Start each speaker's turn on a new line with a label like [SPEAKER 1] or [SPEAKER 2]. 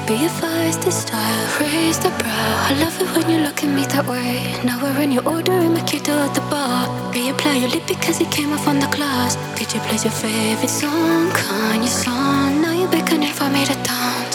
[SPEAKER 1] Be advised this style, raise the brow. I love it when you look at me that way. Now we're in your order and make you do at the bar. Be apply your lip because it came off on the glass. DJ plays your favorite song, Kanye song. Now you're beckoning for me to dance.